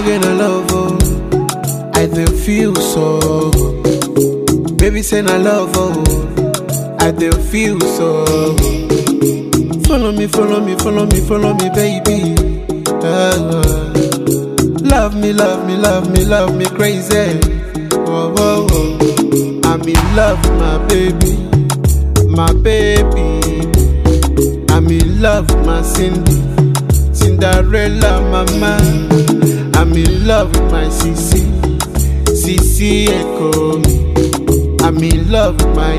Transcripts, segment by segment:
again I love oh. I do feel so. Baby say I love oh. I do feel so. Follow me, follow me, follow me, follow me, baby. Love me, love me, love me, love me crazy. Oh, oh, oh. I'm in love with my baby, my baby. I'm in love with my Cinderella mama. I'm in love with my Sisi Echo me. I'm in love with my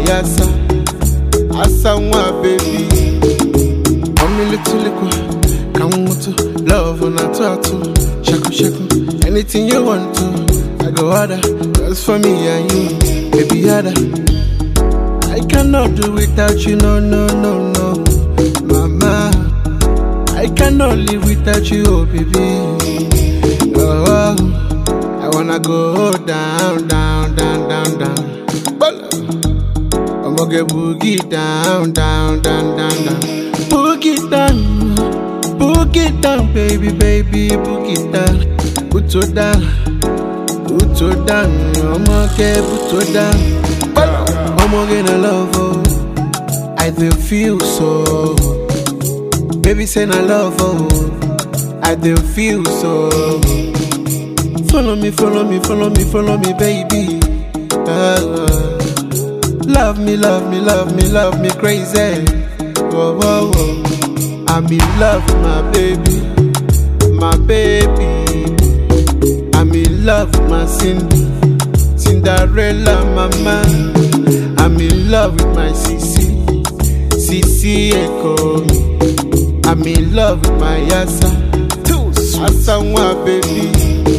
Asawa baby. I'm a little liquid, come to love on a tattoo. Shaku shaku, anything you want to, I go harder. That's for me and you, baby harder. I cannot do without you, no, no, no, no, mama. I cannot live without you, oh baby. Oh, I wanna go down, down, down, down, down. I'm gonna get boogie down, down, down, down, down. Boogie down, baby, baby, boogie down. Put it down, I'm gonna get put it down. I'm gonna get a love, oh. I do feel so. Baby say I love oh. I do feel so. Follow me, follow me, follow me, follow me, baby. Love me, love me, love me, love me crazy. Whoa, whoa, whoa. I'm in love with my baby, my baby. I'm in love with my Cinderella mama. I'm in love with my Sisi Echo me. I'm in love with my Asawa baby.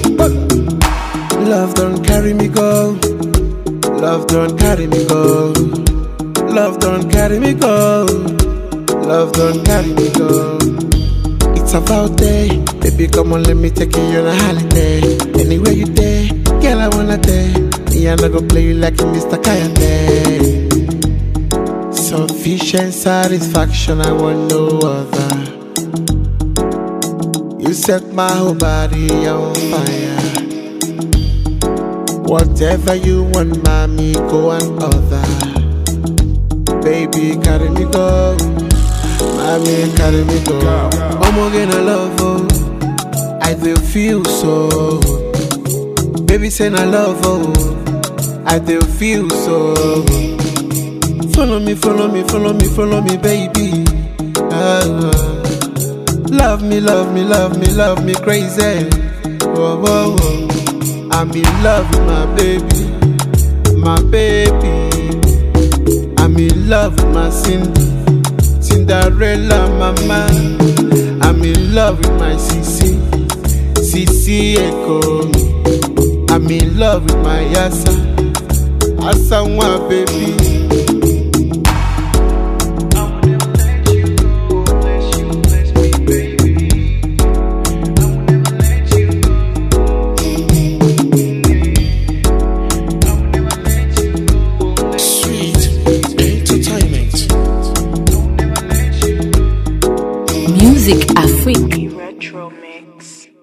Love don't carry me go. Love don't carry me go. Love don't carry me go. Love don't carry me go. It's about day. Baby come on let me take you on a holiday. Anywhere you day, girl I wanna day. Me I not go play you like a Mr. Kayande. Sufficient satisfaction, I want no other. You set my whole body on fire. Whatever you want, mommy, go and other. Baby, carry me go. Mommy, carry me go. I'm again I love oh. I do feel so. Baby say I love oh. I do feel so. Follow me, follow me, follow me, follow me, baby. Love me, love me, love me, love me crazy. Whoa, whoa, whoa. I'm in love with my baby, my baby. I'm in love with my Cinderella mama. I'm in love with my Sisi Echo me. I'm in love with my Asawa baby. Music Afrique. Retro Mix.